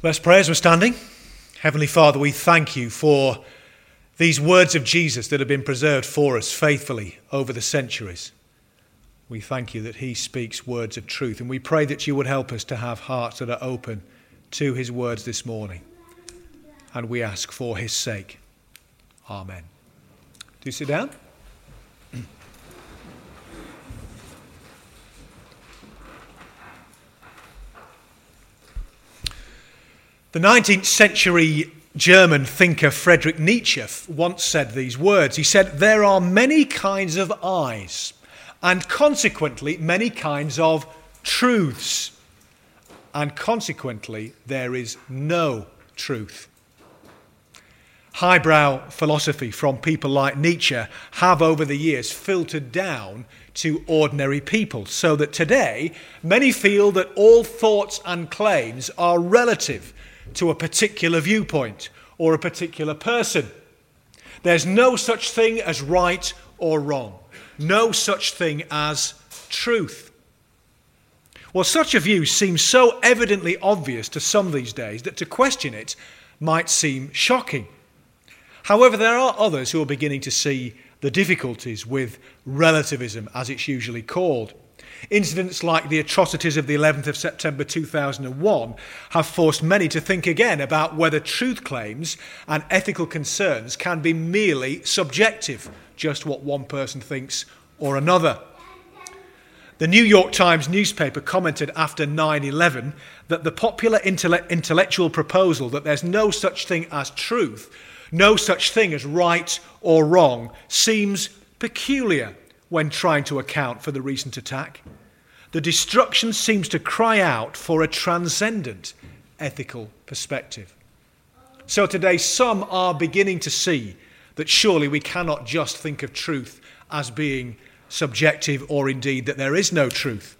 Let's pray as we're standing. Heavenly Father, we thank you for these words of Jesus that have been preserved for us faithfully over the centuries. We thank you that he speaks words of truth, and we pray that you would help us to have hearts that are open to his words this morning. And we ask for his sake. Amen. Do you sit down? The 19th century German thinker Friedrich Nietzsche once said these words. He said, "There are many kinds of eyes, and consequently many kinds of truths, and consequently there is no truth." Highbrow philosophy from people like Nietzsche have over the years filtered down to ordinary people, so that today many feel that all thoughts and claims are relative to a particular viewpoint or a particular person. There's no such thing as right or wrong, no such thing as truth. Well, such a view seems so evidently obvious to some these days that to question it might seem shocking. However, there are others who are beginning to see the difficulties with relativism, as it's usually called. Incidents like the atrocities of the 11th of September 2001 have forced many to think again about whether truth claims and ethical concerns can be merely subjective, just what one person thinks or another. The New York Times newspaper commented after 9/11 that the popular intellectual proposal that there's no such thing as truth, no such thing as right or wrong, seems peculiar when trying to account for the recent attack. The destruction seems to cry out for a transcendent ethical perspective. So today some are beginning to see that surely we cannot just think of truth as being subjective, or indeed that there is no truth.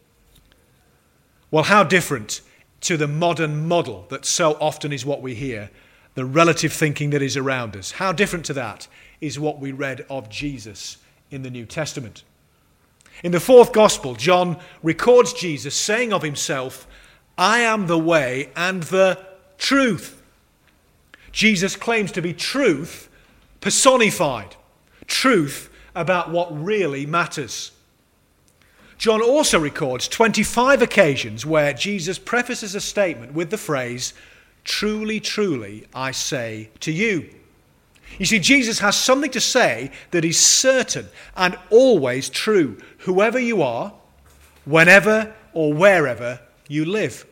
Well, how different to the modern model that so often is what we hear, the relative thinking that is around us. How different to that is what we read of Jesus in the New Testament. In the fourth gospel, John records Jesus saying of himself, "I am the way and the truth." Jesus claims to be truth personified, truth about what really matters. John also records 25 occasions where Jesus prefaces a statement with the phrase, "Truly, truly, I say to you." You see, Jesus has something to say that is certain and always true, whoever you are, whenever or wherever you live.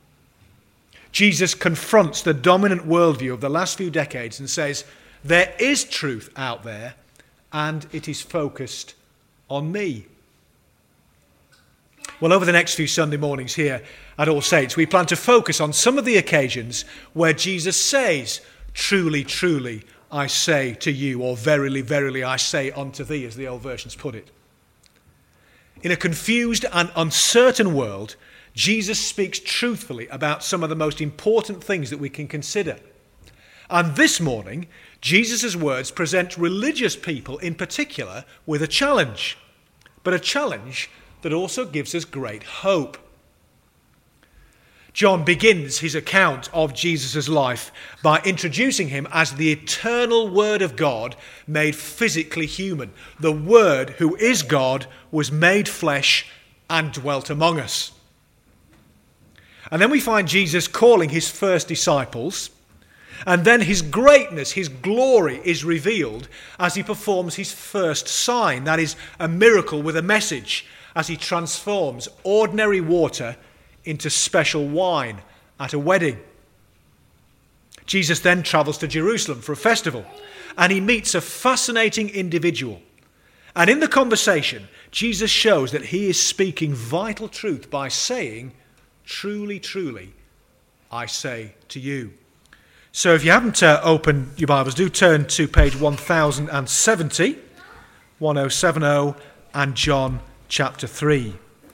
Jesus confronts the dominant worldview of the last few decades and says, there is truth out there, and it is focused on me. Well, over the next few Sunday mornings here at All Saints, we plan to focus on some of the occasions where Jesus says, "Truly, truly, I say to you," or "Verily, verily, I say unto thee," as the old versions put it. In a confused and uncertain world, Jesus speaks truthfully about some of the most important things that we can consider. And this morning, Jesus' words present religious people in particular with a challenge, but a challenge that also gives us great hope. John begins his account of Jesus' life by introducing him as the eternal Word of God made physically human. The Word, who is God, was made flesh and dwelt among us. And then we find Jesus calling his first disciples, and then his greatness, his glory is revealed as he performs his first sign, that is, a miracle with a message, as he transforms ordinary water into special wine at a wedding. Jesus then travels to Jerusalem for a festival, and he meets a fascinating individual. And in the conversation, Jesus shows that he is speaking vital truth by saying, "Truly, truly, I say to you." So if you haven't opened your Bibles, do turn to page 1070, 1070, and John chapter 3.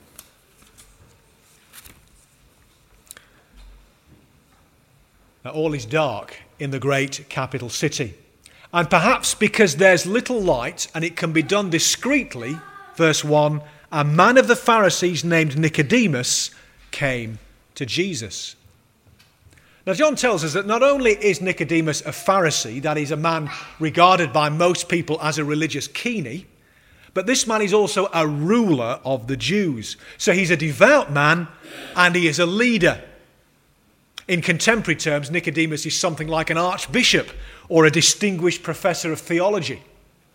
Now, all is dark in the great capital city. And perhaps because there's little light and it can be done discreetly, verse 1, a man of the Pharisees named Nicodemus came to Jesus. Now, John tells us that not only is Nicodemus a Pharisee, that is, a man regarded by most people as a religious keenie, but this man is also a ruler of the Jews. So he's a devout man and he is a leader. In contemporary terms, Nicodemus is something like an archbishop or a distinguished professor of theology.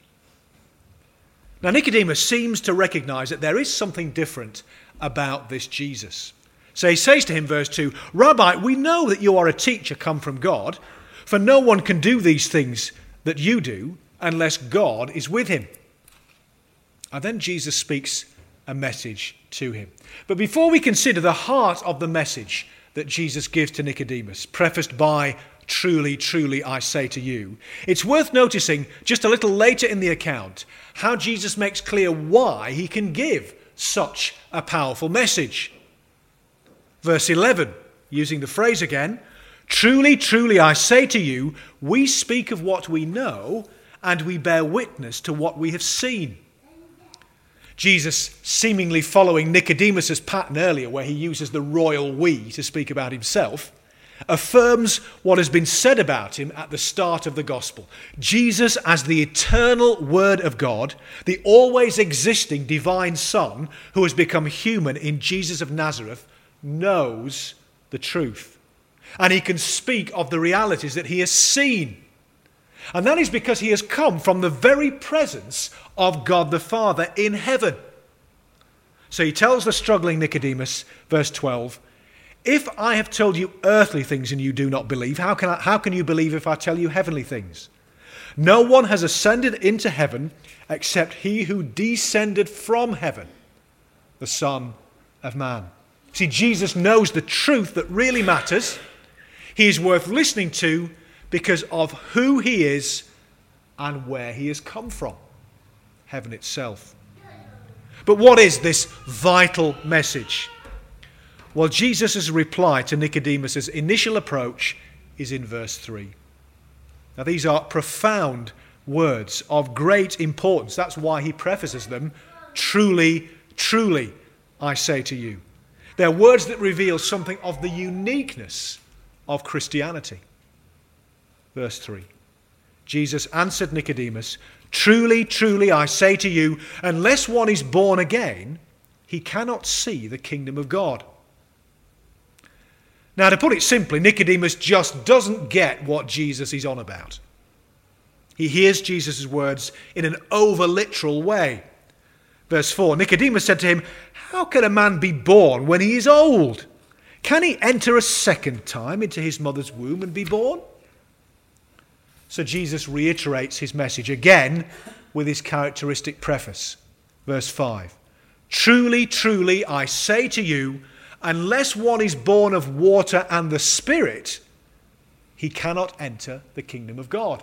Now, Nicodemus seems to recognize that there is something different about this Jesus. So he says to him, verse 2, "Rabbi, we know that you are a teacher come from God, for no one can do these things that you do unless God is with him." And then Jesus speaks a message to him. But before we consider the heart of the message that Jesus gives to Nicodemus, prefaced by "Truly, truly, I say to you," it's worth noticing just a little later in the account how Jesus makes clear why he can give such a powerful message. Verse 11, using the phrase again, "Truly, truly, I say to you, we speak of what we know, and we bear witness to what we have seen." Jesus, seemingly following Nicodemus's pattern earlier, where he uses the royal "we" to speak about himself, affirms what has been said about him at the start of the gospel. Jesus, as the eternal Word of God, the always existing divine Son who has become human in Jesus of Nazareth, knows the truth. And he can speak of the realities that he has seen. And that is because he has come from the very presence of God the Father in heaven. So he tells the struggling Nicodemus, verse 12, "If I have told you earthly things and you do not believe, how can you believe if I tell you heavenly things? No one has ascended into heaven except he who descended from heaven, the Son of Man." See, Jesus knows the truth that really matters. He is worth listening to because of who he is and where he has come from, heaven itself. But what is this vital message? Well, Jesus' reply to Nicodemus' initial approach is in verse 3. Now, these are profound words of great importance. That's why he prefaces them, "Truly, truly, I say to you." They're words that reveal something of the uniqueness of Christianity. Verse 3. Jesus answered Nicodemus, "Truly, truly, I say to you, unless one is born again, he cannot see the kingdom of God." Now, to put it simply, Nicodemus just doesn't get what Jesus is on about. He hears Jesus' words in an over-literal way. Verse 4, Nicodemus said to him, "How can a man be born when he is old? Can he enter a second time into his mother's womb and be born?" So Jesus reiterates his message again with his characteristic preface. Verse 5, "Truly, truly, I say to you, unless one is born of water and the Spirit, he cannot enter the kingdom of God."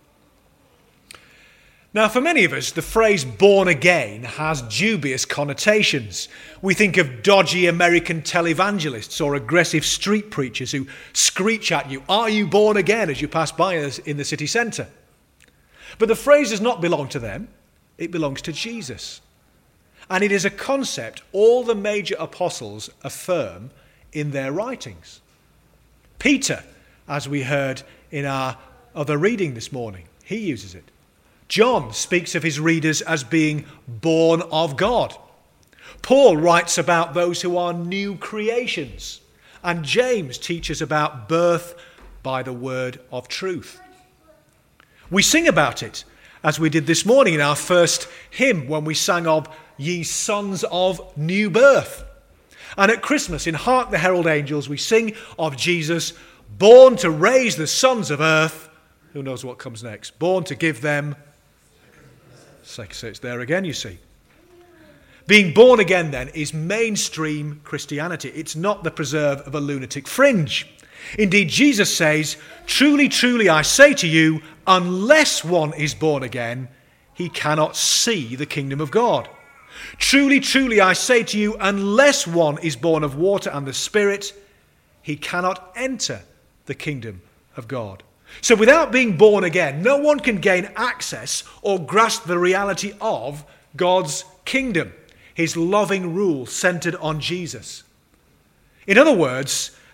Now, for many of us, the phrase "born again" has dubious connotations. We think of dodgy American televangelists or aggressive street preachers who screech at you, "Are you born again?" as you pass by us in the city centre. But the phrase does not belong to them. It belongs to Jesus. And it is a concept all the major apostles affirm in their writings. Peter, as we heard in our other reading this morning, he uses it. John speaks of his readers as being born of God. Paul writes about those who are new creations. And James teaches about birth by the word of truth. We sing about it, as we did this morning in our first hymn when we sang of "Ye sons of new birth." And at Christmas in "Hark the Herald Angels" we sing of Jesus born to raise the sons of earth. Who knows what comes next? Born to give them... So it's there again, you see. Being born again, then, is mainstream Christianity. It's not the preserve of a lunatic fringe. Indeed, Jesus says, "Truly, truly, I say to you, unless one is born again, he cannot see the kingdom of God." Truly, truly, I say to you, unless one is born of water and the Spirit, he cannot enter the kingdom of God. So without being born again, no one can gain access or grasp the reality of God's kingdom, his loving rule centered on Jesus. In other words,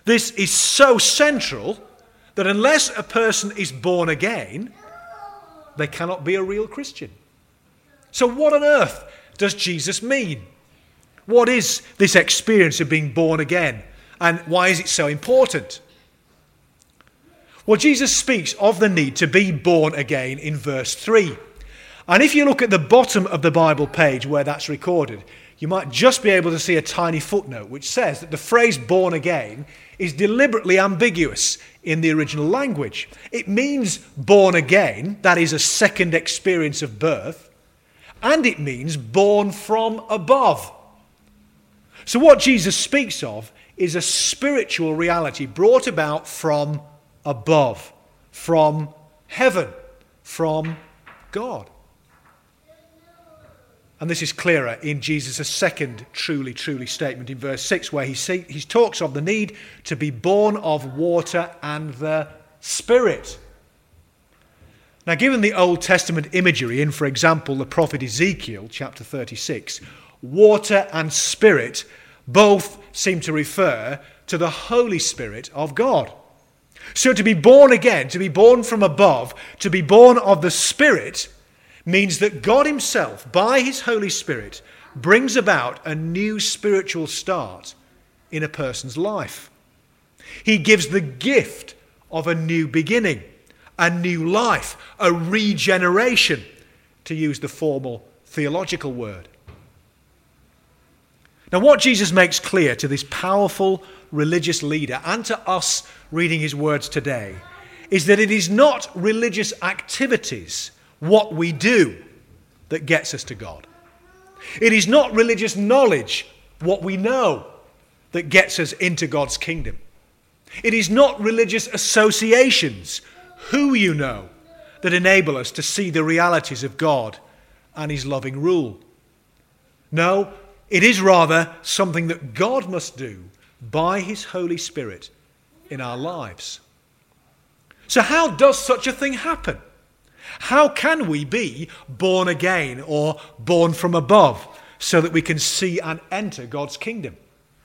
This is so central that unless a person is born again, they cannot be a real Christian. So what on earth does Jesus mean? What is this experience of being born again? And why is it so important? Well, Jesus speaks of the need to be born again in verse 3. And if you look at the bottom of the Bible page where that's recorded, you might just be able to see a tiny footnote which says that the phrase born again is deliberately ambiguous in the original language. It means born again, that is a second experience of birth, and it means born from above. So what Jesus speaks of is a spiritual reality brought about from above, from heaven, from God. And this is clearer in Jesus' second truly statement in verse 6, where he talks of the need to be born of water and the Spirit. Now, given the Old Testament imagery in, for example, the prophet Ezekiel, chapter 36, water and Spirit both seem to refer to the Holy Spirit of God. So to be born again, to be born from above, to be born of the Spirit, means that God himself, by his Holy Spirit, brings about a new spiritual start in a person's life. He gives the gift of a new beginning, a new life, a regeneration, to use the formal theological word. Now, what Jesus makes clear to this powerful religious leader and to us reading his words today is that it is not religious activities, what we do, that gets us to God. It is not religious knowledge, what we know, that gets us into God's kingdom. It is not religious associations, who you know, that enable us to see the realities of God and his loving rule. No, it is rather something that God must do by his Holy Spirit in our lives. So how does such a thing happen? How can we be born again or born from above so that we can see and enter God's kingdom?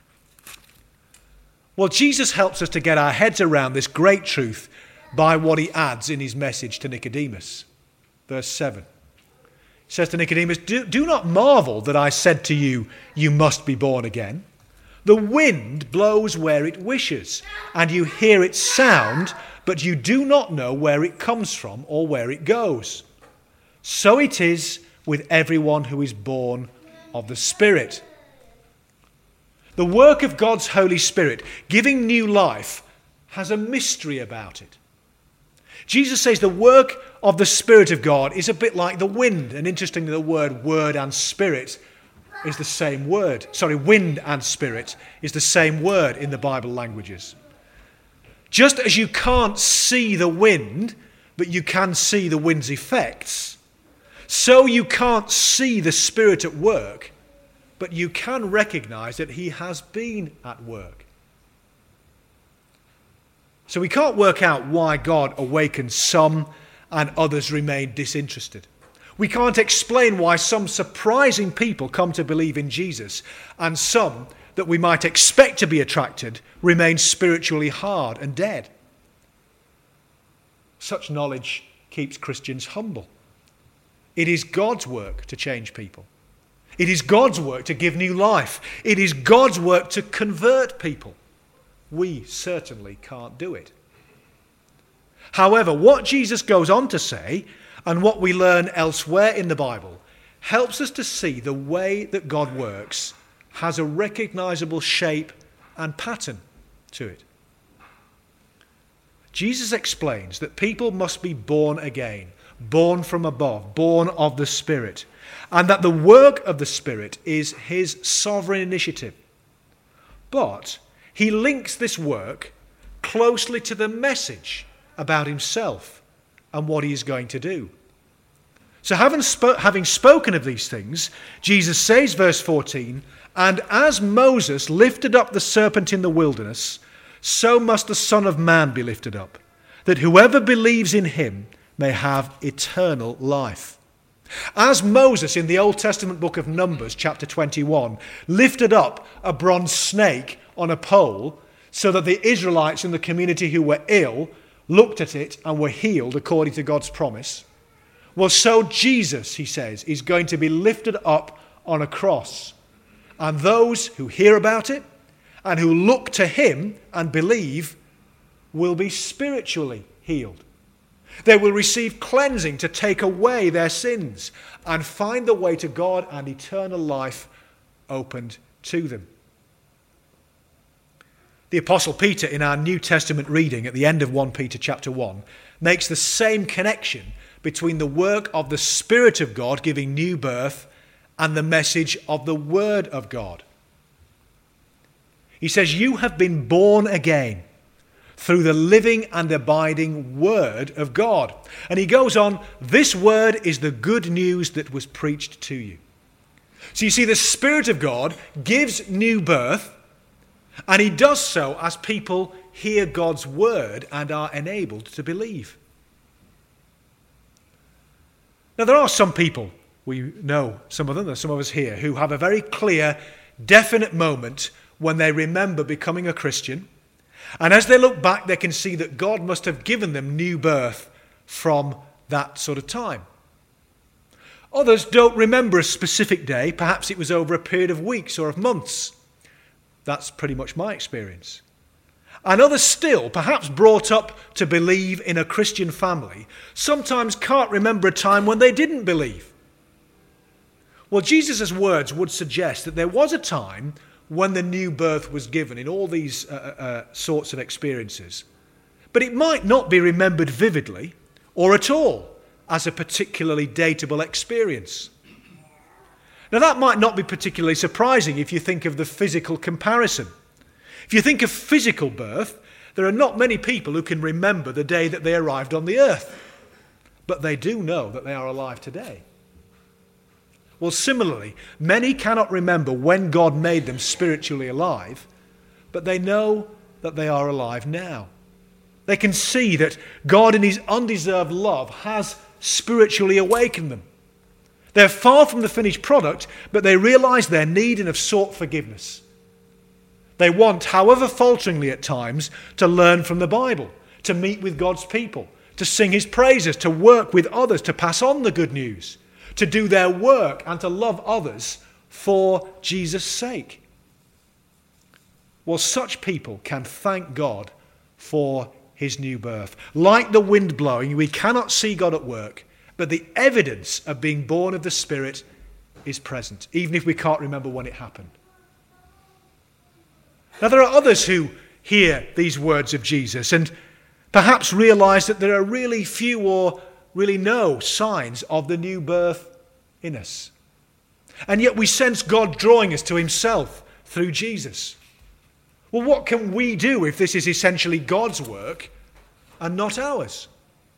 Well, Jesus helps us to get our heads around this great truth by what he adds in his message to Nicodemus. Verse 7. He says to Nicodemus, do not marvel that I said to you, you must be born again. The wind blows where it wishes, and you hear its sound, but you do not know where it comes from or where it goes. So it is with everyone who is born of the Spirit. The work of God's Holy Spirit, giving new life, has a mystery about it. Jesus says the work of the Spirit of God is a bit like the wind. And interestingly, the word and spirit is the same word. Wind and spirit is the same word in the Bible languages. Just as you can't see the wind, but you can see the wind's effects, so you can't see the Spirit at work, but you can recognize that he has been at work. So we can't work out why God awakens some and others remain disinterested. We can't explain why some surprising people come to believe in Jesus and some that we might expect to be attracted remain spiritually hard and dead. Such knowledge keeps Christians humble. It is God's work to change people. It is God's work to give new life. It is God's work to convert people. We certainly can't do it. However, what Jesus goes on to say, and what we learn elsewhere in the Bible, helps us to see the way that God works has a recognizable shape and pattern to it. Jesus explains that people must be born again, born from above, born of the Spirit, and that the work of the Spirit is his sovereign initiative. But he links this work closely to the message about himself and what he is going to do. So having spoken of these things, Jesus says, verse 14, "And as Moses lifted up the serpent in the wilderness, so must the Son of Man be lifted up, that whoever believes in him may have eternal life." As Moses in the Old Testament book of Numbers, chapter 21, lifted up a bronze snake on a pole, so that the Israelites in the community who were ill looked at it and were healed according to God's promise. Well, so Jesus, he says, is going to be lifted up on a cross. And those who hear about it and who look to him and believe will be spiritually healed. They will receive cleansing to take away their sins and find the way to God and eternal life opened to them. The Apostle Peter, in our New Testament reading at the end of 1 Peter chapter 1, makes the same connection between the work of the Spirit of God giving new birth and the message of the Word of God. He says, "You have been born again through the living and abiding Word of God." And he goes on, "This Word is the good news that was preached to you." So you see, the Spirit of God gives new birth, and he does so as people hear God's Word and are enabled to believe. Now, there are some people, we know some of them, there's some of us here, who have a very clear, definite moment when they remember becoming a Christian. And as they look back, they can see that God must have given them new birth from that sort of time. Others don't remember a specific day. Perhaps it was over a period of weeks or of months. That's pretty much my experience. And others still, perhaps brought up to believe in a Christian family, sometimes can't remember a time when they didn't believe. Well, Jesus' words would suggest that there was a time when the new birth was given in all these sorts of experiences. But it might not be remembered vividly or at all as a particularly dateable experience. Now, that might not be particularly surprising if you think of the physical comparison. If you think of physical birth, there are not many people who can remember the day that they arrived on the earth. But they do know that they are alive today. Well, similarly, many cannot remember when God made them spiritually alive, but they know that they are alive now. They can see that God in his undeserved love has spiritually awakened them. They're far from the finished product, but they realize their need and have sought forgiveness. They want, however falteringly at times, to learn from the Bible, to meet with God's people, to sing his praises, to work with others, to pass on the good news, to do their work and to love others for Jesus' sake. Well, such people can thank God for his new birth. Like the wind blowing, we cannot see God at work, but the evidence of being born of the Spirit is present, even if we can't remember when it happened. Now, there are others who hear these words of Jesus and perhaps realize that there are really few or really no signs of the new birth in us. And yet we sense God drawing us to himself through Jesus. Well, what can we do if this is essentially God's work and not ours?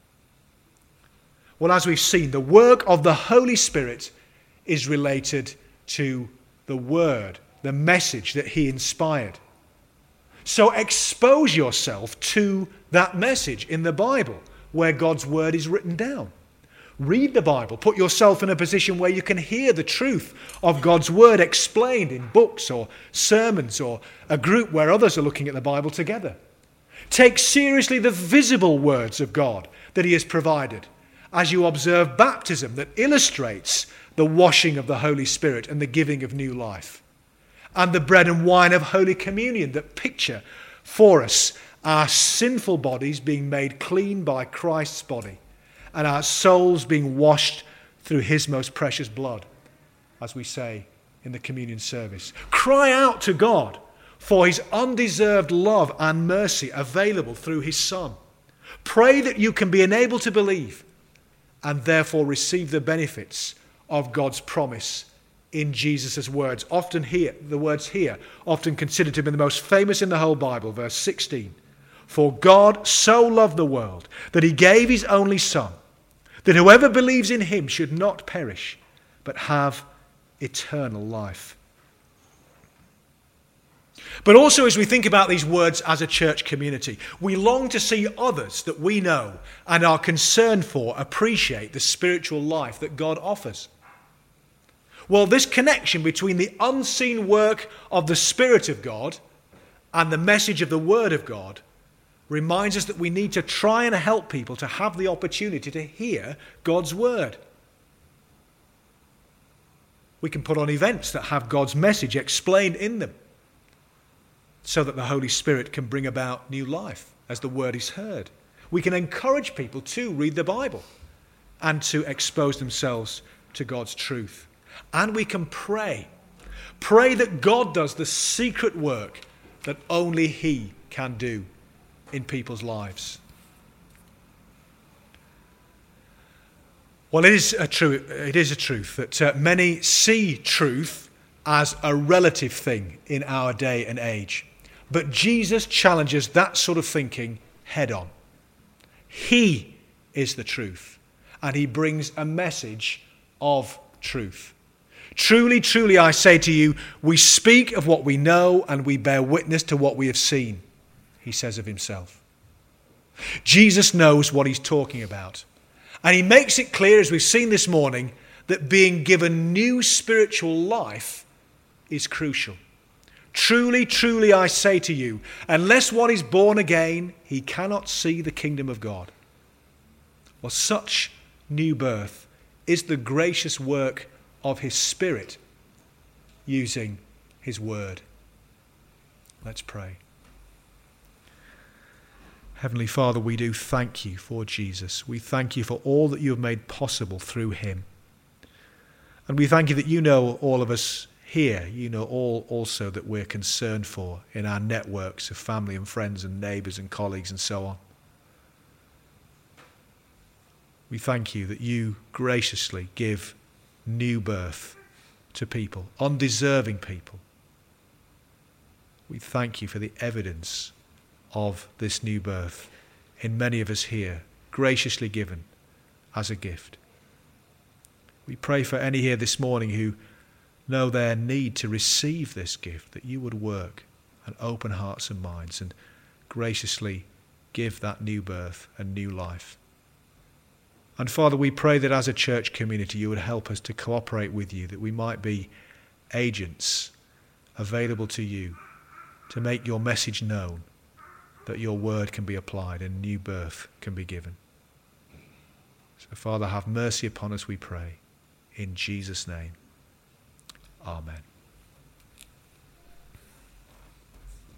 Well, as we've seen, the work of the Holy Spirit is related to the Word, the message that he inspired. So expose yourself to that message in the Bible where God's Word is written down. Read the Bible. Put yourself in a position where you can hear the truth of God's Word explained in books or sermons or a group where others are looking at the Bible together. Take seriously the visible words of God that he has provided as you observe baptism that illustrates the washing of the Holy Spirit and the giving of new life, and the bread and wine of Holy Communion that picture for us our sinful bodies being made clean by Christ's body and our souls being washed through his most precious blood, as we say in the communion service. Cry out to God for his undeserved love and mercy available through his Son. Pray that you can be enabled to believe and therefore receive the benefits of God's promise in Jesus' words. Often here, the words here, often considered to be the most famous in the whole Bible, verse 16. For God so loved the world that he gave his only Son, that whoever believes in him should not perish, but have eternal life. But also, as we think about these words as a church community, we long to see others that we know and are concerned for appreciate the spiritual life that God offers. Well, this connection between the unseen work of the Spirit of God And the message of the Word of God reminds us that we need to try and help people to have the opportunity to hear God's Word. We can put on events that have God's message explained in them so that the Holy Spirit can bring about new life as the Word is heard. We can encourage people to read the Bible and to expose themselves to God's truth. And we can pray. Pray that God does the secret work that only He can do in people's lives. Well, it is a truth that many see truth as a relative thing in our day and age. But Jesus challenges that sort of thinking head on. He is the truth, and He brings a message of truth. Truly, truly, I say to you, we speak of what we know and we bear witness to what we have seen, He says of Himself. Jesus knows what He's talking about. And He makes it clear, as we've seen this morning, that being given new spiritual life is crucial. Truly, truly, I say to you, unless one is born again, he cannot see the kingdom of God. Well, such new birth is the gracious work of His Spirit using His Word. Let's pray. Heavenly Father, we do thank You for Jesus. We thank You for all that You have made possible through Him. And we thank You that You know all of us here. You know all also that we're concerned for in our networks of family and friends and neighbours and colleagues and so on. We thank You that You graciously give new birth to people, undeserving people. We thank You for the evidence of this new birth in many of us here, graciously given as a gift. We pray for any here this morning who know their need to receive this gift, that You would work and open hearts and minds and graciously give that new birth and new life. And Father, we pray that as a church community You would help us to cooperate with You, that we might be agents available to You to make Your message known, that Your word can be applied and new birth can be given. So Father, have mercy upon us, we pray. In Jesus' name, amen.